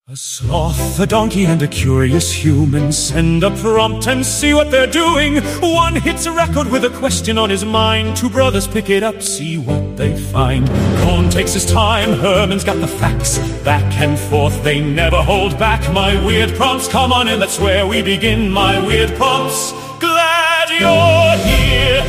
A sloth, a donkey, and a curious human send a prompt and see what they're doing. One hits a record with a question on his mind. Two brothers pick it up, see what they find. Cohn takes his time, Herman's got the facts. Back and forth, they never hold back. My weird prompts, come on in, that's where we begin. My weird prompts, glad you're here.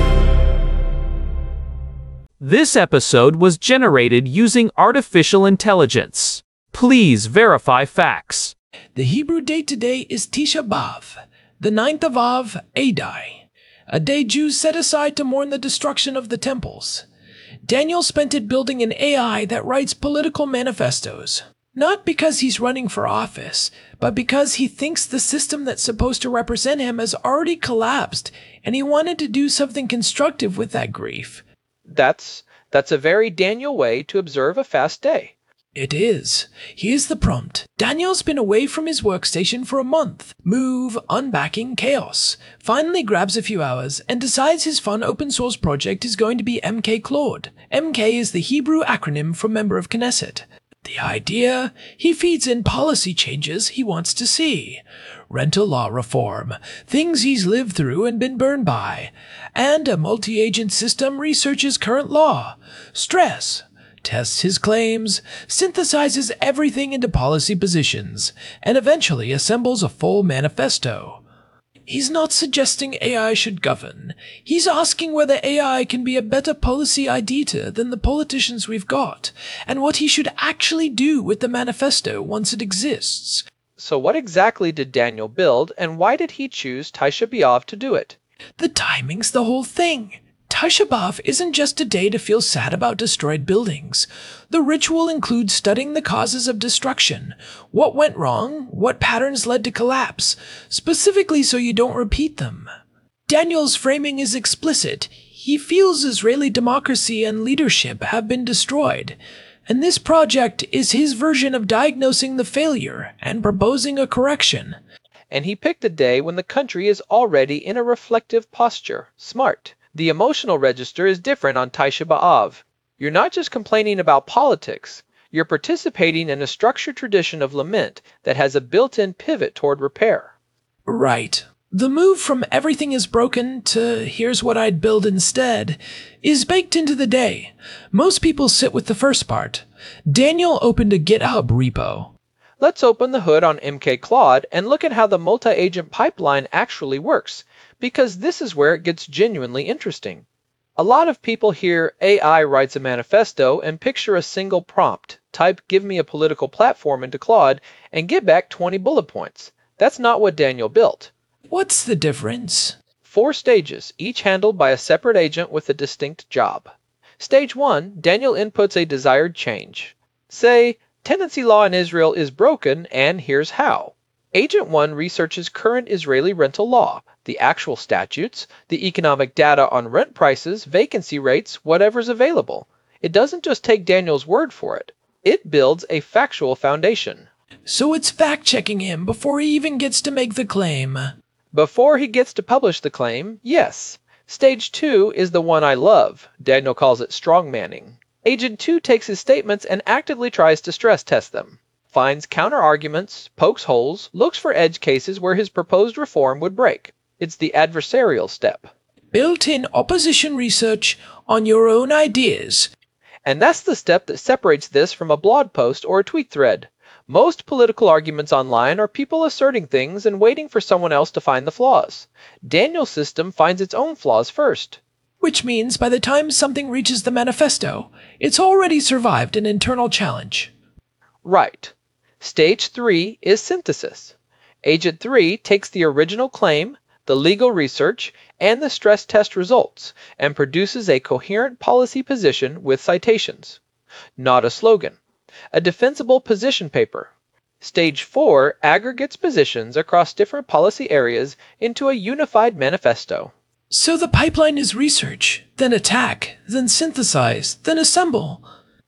This episode was generated using artificial intelligence. Please verify facts. The Hebrew date today is Tisha B'Av, the 9th of Av, Adai, a day Jews set aside to mourn the destruction of the temples. Daniel spent it building an AI that writes political manifestos, not because he's running for office, but because he thinks the system that's supposed to represent him has already collapsed, and he wanted to do something constructive with that grief. That's a very Daniel way to observe a fast day. It is. Here's the prompt. Daniel's been away from his workstation for a month. Move, unpacking, chaos. Finally grabs a few hours and decides his fun open source project is going to be MK Claude. MK is the Hebrew acronym for Member of Knesset. The idea? He feeds in policy changes he wants to see. Rental law reform, things he's lived through and been burned by. And a multi-agent system researches current law. Stress. Tests his claims, synthesizes everything into policy positions, and eventually assembles a full manifesto. He's not suggesting AI should govern. He's asking whether AI can be a better policy idea than the politicians we've got, and what he should actually do with the manifesto once it exists. So what exactly did Daniel build, and why did he choose Tisha B'Av to do it? The timing's the whole thing. Tisha B'Av isn't just a day to feel sad about destroyed buildings. The ritual includes studying the causes of destruction, what went wrong, what patterns led to collapse, specifically so you don't repeat them. Daniel's framing is explicit. He feels Israeli democracy and leadership have been destroyed, and this project is his version of diagnosing the failure and proposing a correction. And he picked a day when the country is already in a reflective posture. Smart. The emotional register is different on Tisha B'Av. You're not just complaining about politics. You're participating in a structured tradition of lament that has a built-in pivot toward repair. Right. The move from everything is broken to here's what I'd build instead is baked into the day. Most people sit with the first part. Daniel opened a GitHub repo. Let's open the hood on MK Claude and look at how the multi-agent pipeline actually works, because this is where it gets genuinely interesting. A lot of people hear AI writes a manifesto and picture a single prompt. Type "give me a political platform" into Claude and get back 20 bullet points. That's not what Daniel built. What's the difference? 4 stages, each handled by a separate agent with a distinct job. Stage 1, Daniel inputs a desired change. Say, tenancy law in Israel is broken, and here's how. Agent 1 researches current Israeli rental law, the actual statutes, the economic data on rent prices, vacancy rates, whatever's available. It doesn't just take Daniel's word for it. It builds a factual foundation. So it's fact-checking him before he even gets to make the claim. Before he gets to publish the claim, yes. Stage 2 is the one I love. Daniel calls it strongmanning. Agent 2 takes his statements and actively tries to stress test them. Finds counter-arguments, pokes holes, looks for edge cases where his proposed reform would break. It's the adversarial step. Built-in opposition research on your own ideas. And that's the step that separates this from a blog post or a tweet thread. Most political arguments online are people asserting things and waiting for someone else to find the flaws. Daniel's system finds its own flaws first. Which means by the time something reaches the manifesto, it's already survived an internal challenge. Right. Stage 3 is synthesis. Agent 3 takes the original claim, the legal research, and the stress test results, and produces a coherent policy position with citations. Not a slogan. A defensible position paper. Stage 4 aggregates positions across different policy areas into a unified manifesto. So the pipeline is research, then attack, then synthesize, then assemble.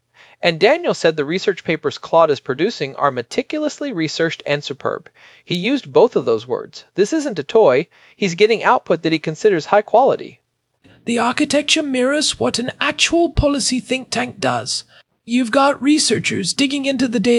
And Daniel said the research papers Claude is producing are meticulously researched and superb. He used both of those words. This isn't a toy. He's getting output that he considers high quality. The architecture mirrors what an actual policy think tank does. You've got researchers digging into the data,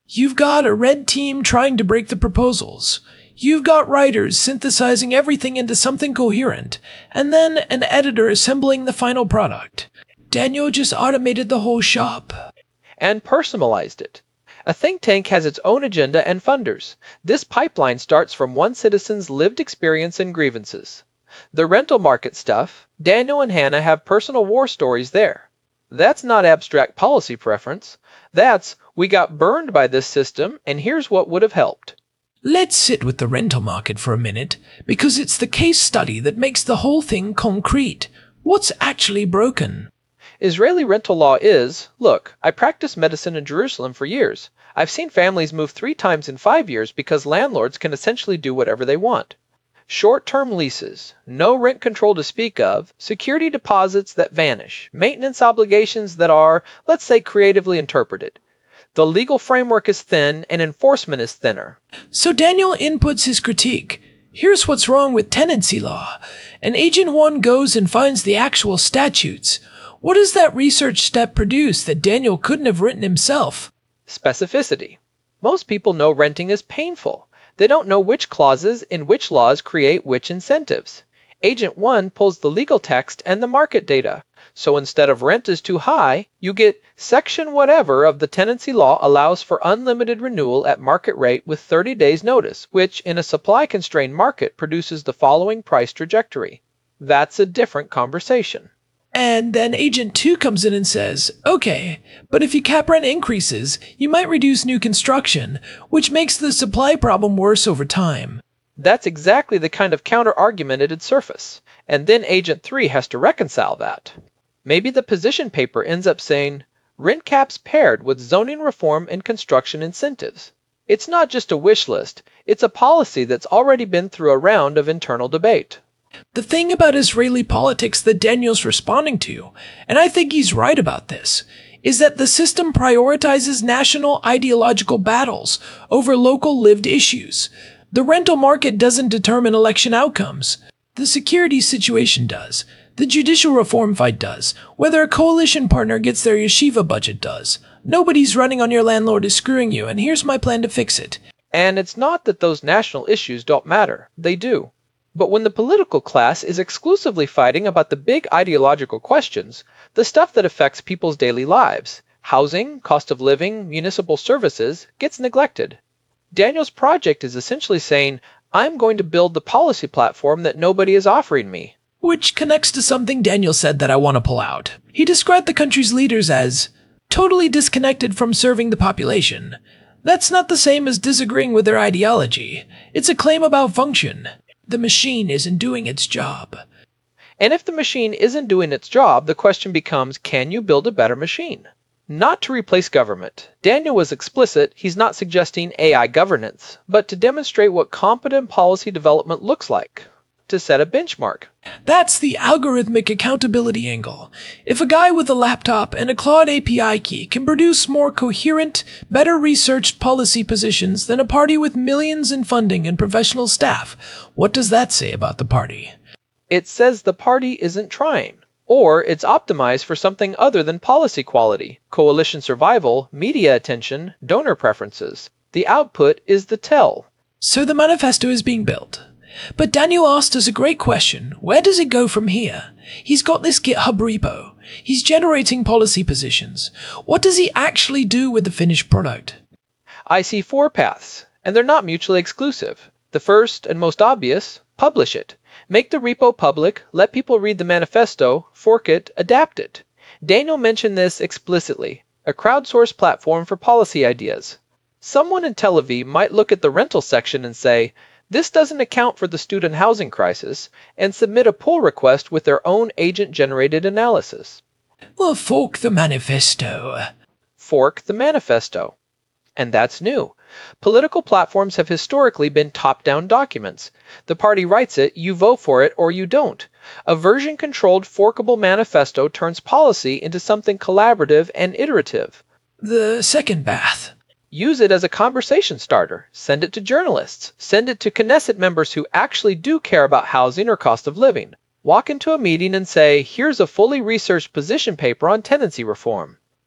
You've got a red team trying to break the proposals. You've got writers synthesizing everything into something coherent, and then an editor assembling the final product. Daniel just automated the whole shop. And personalized it. A think tank has its own agenda and funders. This pipeline starts from one citizen's lived experience and grievances. The rental market stuff, Daniel and Hannah have personal war stories there. That's not abstract policy preference. That's, we got burned by this system, and here's what would have helped. Let's sit with the rental market for a minute, because it's the case study that makes the whole thing concrete. What's actually broken? Israeli rental law is, look, I practiced medicine in Jerusalem for years. I've seen families move 3 times in 5 years because landlords can essentially do whatever they want. Short-term leases, no rent control to speak of, security deposits that vanish, maintenance obligations that are, let's say, creatively interpreted. The legal framework is thin and enforcement is thinner. So Daniel inputs his critique. Here's what's wrong with tenancy law. And Agent 1 goes and finds the actual statutes. What does that research step produce that Daniel couldn't have written himself? Specificity. Most people know renting is painful. They don't know which clauses in which laws create which incentives. Agent 1 pulls the legal text and the market data. So instead of rent is too high, you get section whatever of the tenancy law allows for unlimited renewal at market rate with 30 days notice, which in a supply-constrained market produces the following price trajectory. That's a different conversation. And then Agent 2 comes in and says, okay, but if you cap rent increases, you might reduce new construction, which makes the supply problem worse over time. That's exactly the kind of counter-argument it'd surface, and then Agent 3 has to reconcile that. Maybe the position paper ends up saying, rent caps paired with zoning reform and construction incentives. It's not just a wish list, it's a policy that's already been through a round of internal debate. The thing about Israeli politics that Daniel's responding to, and I think he's right about this, is that the system prioritizes national ideological battles over local lived issues. The rental market doesn't determine election outcomes. The security situation does. The judicial reform fight does. Whether a coalition partner gets their yeshiva budget does. Nobody's running on your landlord is screwing you, and here's my plan to fix it. And it's not that those national issues don't matter. They do. But when the political class is exclusively fighting about the big ideological questions, the stuff that affects people's daily lives, housing, cost of living, municipal services, gets neglected. Daniel's project is essentially saying, I'm going to build the policy platform that nobody is offering me. Which connects to something Daniel said that I want to pull out. He described the country's leaders as totally disconnected from serving the population. That's not the same as disagreeing with their ideology. It's a claim about function. The machine isn't doing its job. And if the machine isn't doing its job, the question becomes, can you build a better machine? Not to replace government. Daniel was explicit, he's not suggesting AI governance, but to demonstrate what competent policy development looks like. To set a benchmark. That's the algorithmic accountability angle. If a guy with a laptop and a Claude API key can produce more coherent, better researched policy positions than a party with millions in funding and professional staff, what does that say about the party? It says the party isn't trying, or it's optimized for something other than policy quality, coalition survival, media attention, donor preferences. The output is the tell. So the manifesto is being built. But Daniel asked us a great question. Where does it go from here? He's got this GitHub repo. He's generating policy positions. What does he actually do with the finished product? I see 4 paths, and they're not mutually exclusive. The first and most obvious, publish it. Make the repo public, let people read the manifesto, fork it, adapt it. Daniel mentioned this explicitly, a crowdsourced platform for policy ideas. Someone in Tel Aviv might look at the rental section and say, this doesn't account for the student housing crisis, and submit a pull request with their own agent-generated analysis. Well, fork the manifesto. Fork the manifesto. And that's new. Political platforms have historically been top-down documents. The party writes it, you vote for it, or you don't. A version-controlled forkable manifesto turns policy into something collaborative and iterative. The second path. Use it as a conversation starter. Send it to journalists. Send it to Knesset members who actually do care about housing or cost of living. Walk into a meeting and say, here's a fully researched position paper on tenancy reform.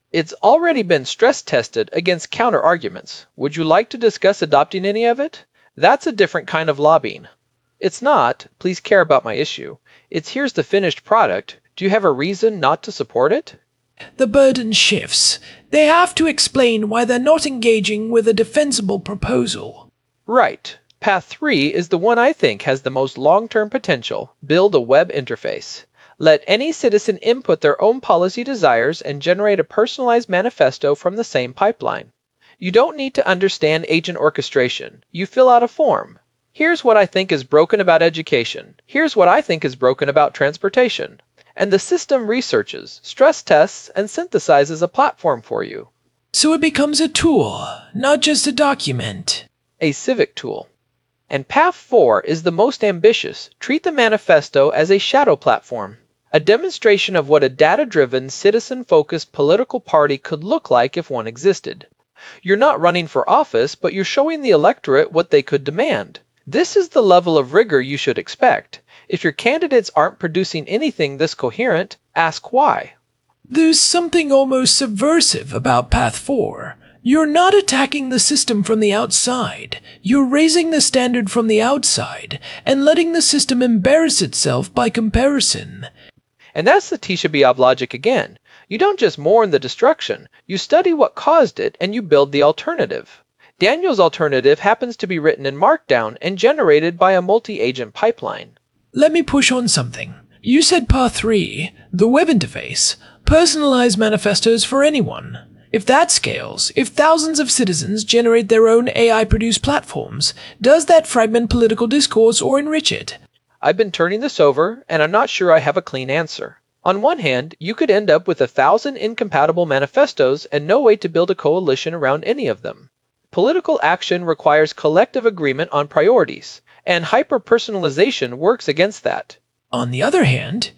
It's already been stress tested against counter-arguments. Would you like to discuss adopting any of it? That's a different kind of lobbying. It's not, please care about my issue. It's here's the finished product. Do you have a reason not to support it? The burden shifts. They have to explain why they're not engaging with a defensible proposal. Right. Path 3 is the one I think has the most long-term potential. Build a web interface. Let any citizen input their own policy desires and generate a personalized manifesto from the same pipeline. You don't need to understand agent orchestration. You fill out a form. Here's what I think is broken about education. Here's what I think is broken about transportation. And the system researches, stress tests, and synthesizes a platform for you. So it becomes a tool, not just a document. A civic tool. And Path 4 is the most ambitious. Treat the manifesto as a shadow platform. A demonstration of what a data-driven, citizen-focused political party could look like if one existed. You're not running for office, but you're showing the electorate what they could demand. This is the level of rigor you should expect. If your candidates aren't producing anything this coherent, ask why. There's something almost subversive about Path 4. You're not attacking the system from the outside. You're raising the standard from the outside and letting the system embarrass itself by comparison. And that's the Tisha B'Av logic again. You don't just mourn the destruction. You study what caused it and you build the alternative. Daniel's alternative happens to be written in Markdown and generated by a multi-agent pipeline. Let me push on something. You said Path 3, the web interface, personalized manifestos for anyone. If that scales, if thousands of citizens generate their own AI-produced platforms, does that fragment political discourse or enrich it? I've been turning this over, and I'm not sure I have a clean answer. On one hand, you could end up with 1,000 incompatible manifestos and no way to build a coalition around any of them. Political action requires collective agreement on priorities, and hyper-personalization works against that. On the other hand,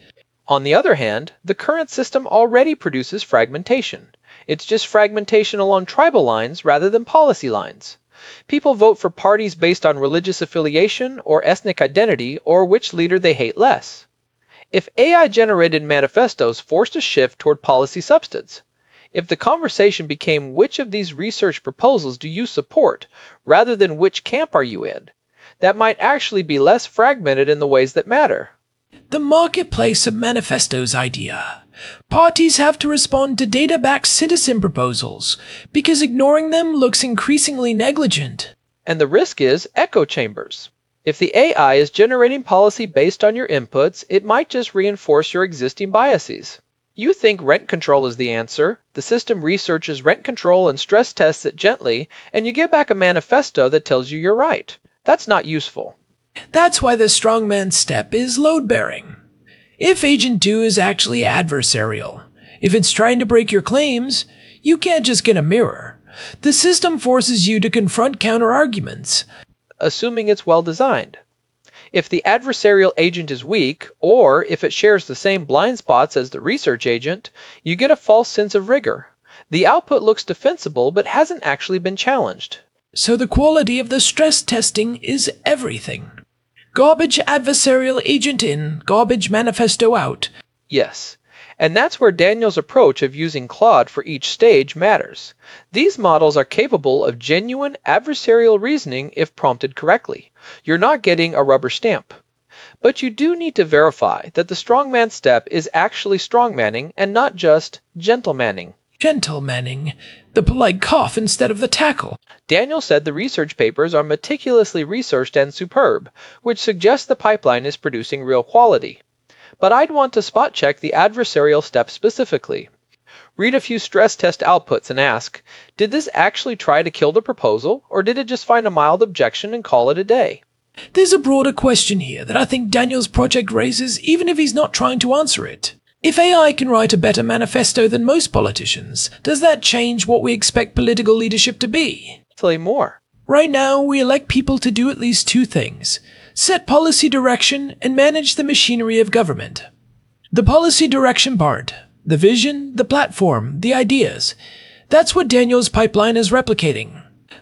the current system already produces fragmentation. It's just fragmentation along tribal lines rather than policy lines. People vote for parties based on religious affiliation or ethnic identity or which leader they hate less. If AI-generated manifestos forced a shift toward policy substance, if the conversation became which of these research proposals do you support rather than which camp are you in, that might actually be less fragmented in the ways that matter. the marketplace of manifestos idea. Parties have to respond to data-backed citizen proposals, because ignoring them looks increasingly negligent. And the risk is echo chambers. If the AI is generating policy based on your inputs, it might just reinforce your existing biases. You think rent control is the answer. The system researches rent control and stress tests it gently, and you get back a manifesto that tells you you're right. That's not useful. That's why the strongman step is load-bearing. If Agent 2 is actually adversarial, if it's trying to break your claims, you can't just get a mirror. The system forces you to confront counter-arguments. Assuming it's well designed. If the adversarial agent is weak, or if it shares the same blind spots as the research agent, you get a false sense of rigor. The output looks defensible but hasn't actually been challenged. So the quality of the stress testing is everything. Garbage adversarial agent in, garbage manifesto out. Yes, and that's where Daniel's approach of using Claude for each stage matters. These models are capable of genuine adversarial reasoning if prompted correctly. You're not getting a rubber stamp. But you do need to verify that the strongman step is actually strongmanning and not just gentlemanning. Gentlemanning, the polite cough instead of the tackle. Daniel said the research papers are meticulously researched and superb, which suggests the pipeline is producing real quality. But I'd want to spot check the adversarial step specifically. Read a few stress test outputs and ask, did this actually try to kill the proposal, or did it just find a mild objection and call it a day? There's a broader question here that I think Daniel's project raises even if he's not trying to answer it. If AI can write a better manifesto than most politicians, does that change what we expect political leadership to be? Tell you more. Right now, we elect people to do at least two things: set policy direction and manage the machinery of government. The policy direction part, the vision, the platform, the ideas, that's what Daniel's pipeline is replicating.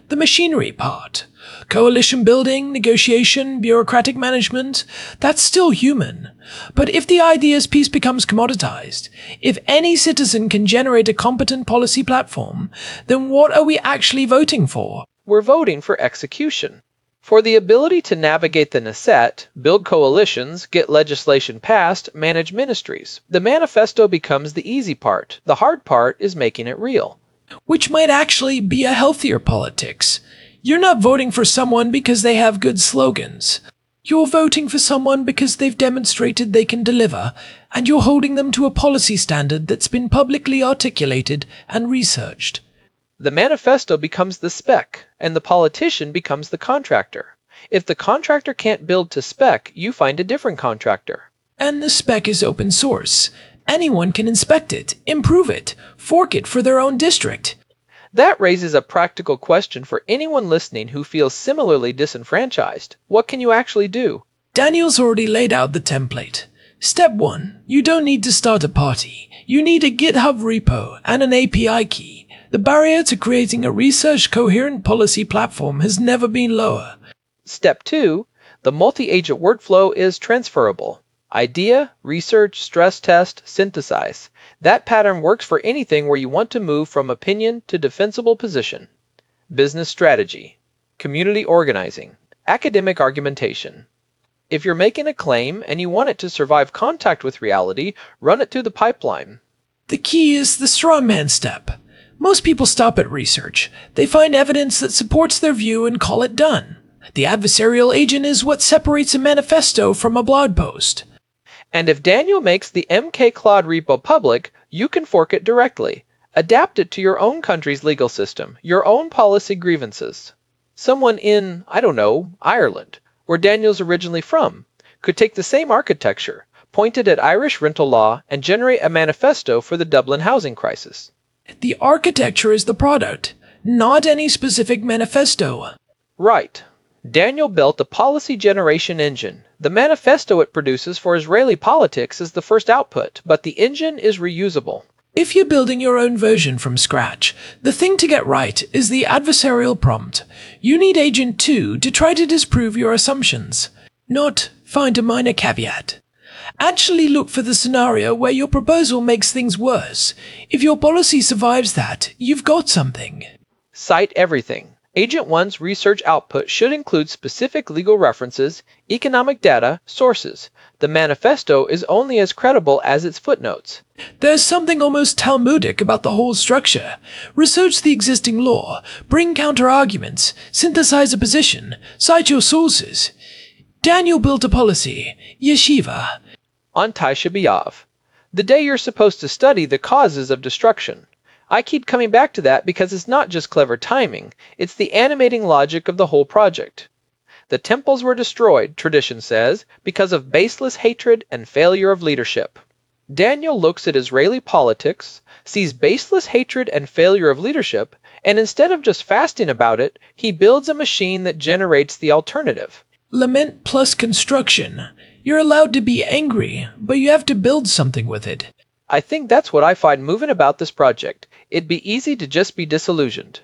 the machinery part. Coalition building, negotiation, bureaucratic management, that's still human. But if the ideas piece becomes commoditized, if any citizen can generate a competent policy platform, then what are we actually voting for? We're voting for execution. For the ability to navigate the Knesset, build coalitions, get legislation passed, manage ministries. The manifesto becomes the easy part. The hard part is making it real. Which might actually be a healthier politics. You're not voting for someone because they have good slogans. You're voting for someone because they've demonstrated they can deliver, and you're holding them to a policy standard that's been publicly articulated and researched. The manifesto becomes the spec, and the politician becomes the contractor. If the contractor can't build to spec, you find a different contractor. And the spec is open source. Anyone can inspect it, improve it, fork it for their own district. That raises a practical question for anyone listening who feels similarly disenfranchised. What can you actually do? Daniel's already laid out the template. Step 1. You don't need to start a party. You need a GitHub repo and an API key. The barrier to creating a research coherent policy platform has never been lower. Step 2. The multi-agent workflow is transferable. Idea, research, stress test, synthesize. That pattern works for anything where you want to move from opinion to defensible position. Business strategy, community organizing, academic argumentation. If you're making a claim and you want it to survive contact with reality, run it through the pipeline. The key is the strawman step. Most people stop at research. They find evidence that supports their view and call it done. The adversarial agent is what separates a manifesto from a blog post. And if Daniel makes the MKCloud repo public, you can fork it directly. Adapt it to your own country's legal system, your own policy grievances. Someone in, Ireland, where Daniel's originally from, could take the same architecture, point it at Irish rental law, and generate a manifesto for the Dublin housing crisis. The architecture is the product, not any specific manifesto. Right. Daniel built a policy generation engine. The manifesto it produces for Israeli politics is the first output, but the engine is reusable. If you're building your own version from scratch, the thing to get right is the adversarial prompt. You need Agent 2 to try to disprove your assumptions, not find a minor caveat. Actually look for the scenario where your proposal makes things worse. If your policy survives that, you've got something. Cite everything. Agent 1's research output should include specific legal references, economic data, sources. The manifesto is only as credible as its footnotes. There's something almost Talmudic about the whole structure. Research the existing law, bring counter-arguments, synthesize a position, cite your sources. Daniel built a policy, yeshiva. On Tisha B'Av, the day you're supposed to study the causes of destruction. I keep coming back to that because it's not just clever timing, it's the animating logic of the whole project. The temples were destroyed, tradition says, because of baseless hatred and failure of leadership. Daniel looks at Israeli politics, sees baseless hatred and failure of leadership, and instead of just fasting about it, he builds a machine that generates the alternative. Lament plus construction. You're allowed to be angry, but you have to build something with it. I think that's what I find moving about this project. It'd be easy to just be disillusioned.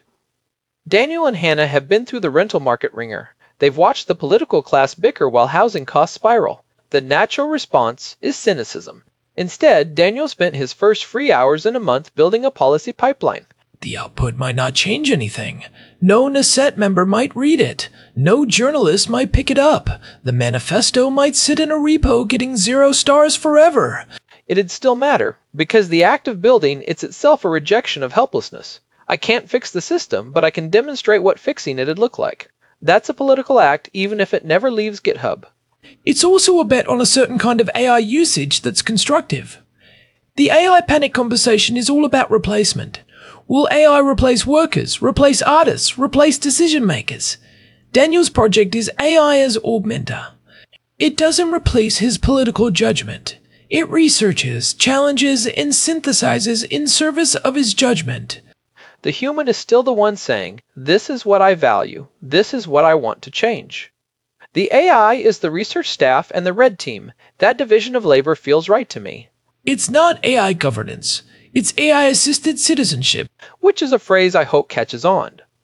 Daniel and Hannah have been through the rental market ringer. They've watched the political class bicker while housing costs spiral. The natural response is cynicism. Instead, Daniel spent his first free hours in a month building a policy pipeline. The output might not change anything. No Knesset member might read it. No journalist might pick it up. The manifesto might sit in a repo getting 0 stars forever. It'd still matter, because the act of building it's itself a rejection of helplessness. I can't fix the system, but I can demonstrate what fixing it'd look like. That's a political act, even if it never leaves GitHub. It's also a bet on a certain kind of AI usage that's constructive. The AI panic conversation is all about replacement. Will AI replace workers, replace artists, replace decision makers? Daniel's project is AI as augmenter. It doesn't replace his political judgment. It researches, challenges, and synthesizes in service of his judgment. The human is still the one saying, this is what I value, this is what I want to change. The AI is the research staff and the red team. That division of labor feels right to me. It's not AI governance. It's AI-assisted citizenship. Which is a phrase I hope catches on.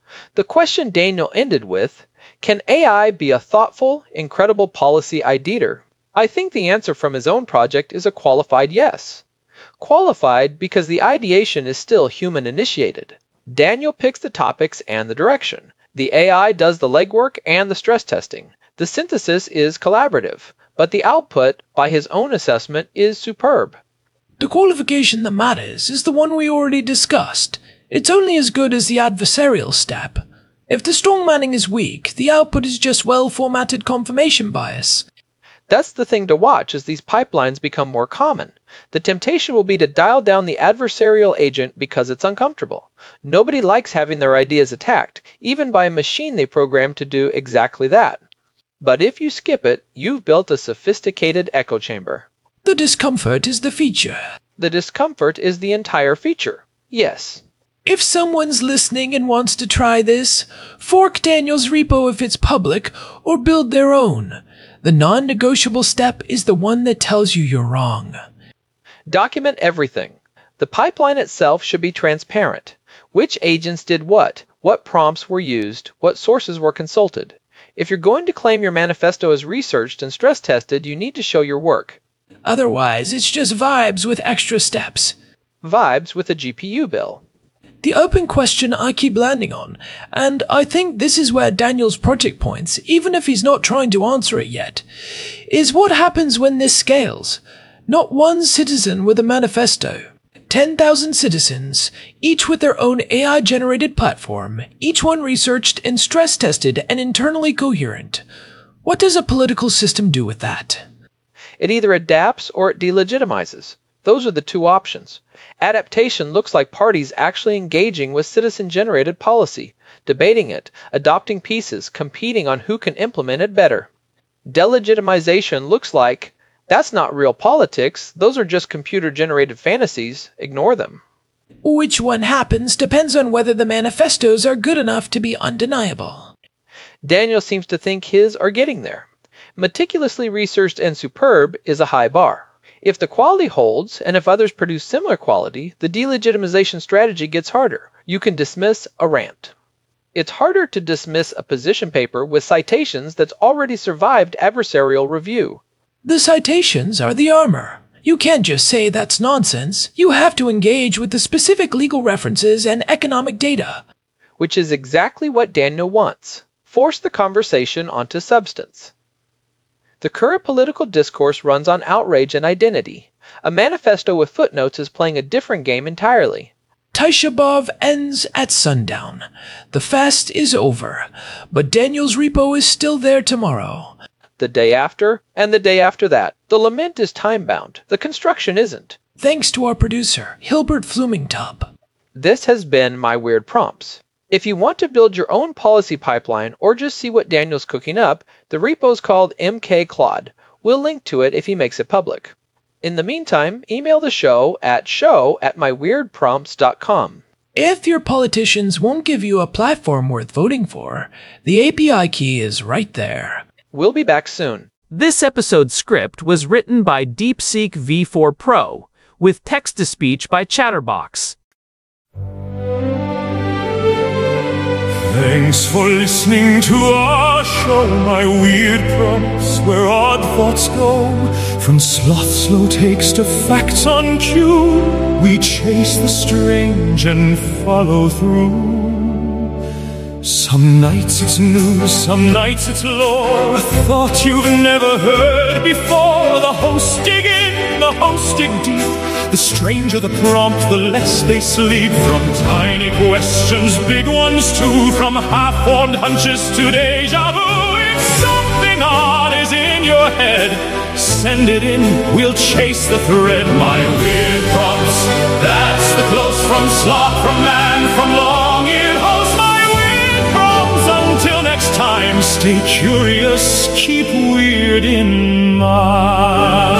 The question Daniel ended with, can AI be a thoughtful, incredible policy ideator? I think the answer from his own project is a qualified yes. Qualified because the ideation is still human-initiated. Daniel picks the topics and the direction. The AI does the legwork and the stress testing. The synthesis is collaborative, but the output, by his own assessment, is superb. The qualification that matters is the one we already discussed. It's only as good as the adversarial step. If the strongmanning is weak, the output is just well-formatted confirmation bias. That's the thing to watch as these pipelines become more common. The temptation will be to dial down the adversarial agent because it's uncomfortable. Nobody likes having their ideas attacked, even by a machine they programmed to do exactly that. But if you skip it, you've built a sophisticated echo chamber. The discomfort is the feature. The discomfort is the entire feature. Yes. If someone's listening and wants to try this, fork Daniel's repo if it's public, or build their own. The non-negotiable step is the one that tells you you're wrong. Document everything. The pipeline itself should be transparent. Which agents did what prompts were used, what sources were consulted. If you're going to claim your manifesto is researched and stress-tested, you need to show your work. Otherwise, it's just vibes with extra steps. Vibes with a GPU bill. The open question I keep landing on, and I think this is where Daniel's project points, even if he's not trying to answer it yet, is what happens when this scales. Not one citizen with a manifesto. 10,000 citizens, each with their own AI-generated platform, each one researched and stress-tested and internally coherent. What does a political system do with that? It either adapts or it delegitimizes. Those are the two options. Adaptation looks like parties actually engaging with citizen-generated policy, debating it, adopting pieces, competing on who can implement it better. Delegitimization looks like, that's not real politics, those are just computer-generated fantasies, ignore them. Which one happens depends on whether the manifestos are good enough to be undeniable. Daniel seems to think his are getting there. Meticulously researched and superb is a high bar. If the quality holds, and if others produce similar quality, the delegitimization strategy gets harder. You can dismiss a rant. It's harder to dismiss a position paper with citations that's already survived adversarial review. The citations are the armor. You can't just say that's nonsense. You have to engage with the specific legal references and economic data. Which is exactly what Daniel wants. Force the conversation onto substance. The current political discourse runs on outrage and identity. A manifesto with footnotes is playing a different game entirely. Tisha B'Av ends at sundown. The fast is over, but Daniel's repo is still there tomorrow. The day after, and the day after that. The lament is time-bound. The construction isn't. Thanks to our producer, Hilbert Flumingtub. This has been My Weird Prompts. If you want to build your own policy pipeline or just see what Daniel's cooking up, the repo is called MK Claude. We'll link to it if he makes it public. In the meantime, email the show at show@myweirdprompts.com. If your politicians won't give you a platform worth voting for, the API key is right there. We'll be back soon. This episode's script was written by DeepSeek V4 Pro, with text-to-speech by Chatterbox. Thanks for listening to our show, My Weird Prompts, where odd thoughts go. From sloth slow takes to facts on cue, we chase the strange and follow through. Some nights it's news, some nights it's lore, a thought you've never heard before. The hosts dig in, the hosts dig deep. The stranger the prompt, the less they sleep. From tiny questions, big ones too. From half-formed hunches to deja vu. If something odd is in your head, send it in, we'll chase the thread. My Weird Prompts, that's the close from sloth, from man, from long-eared host. My Weird Prompts, until next time, stay curious, keep weird in mind.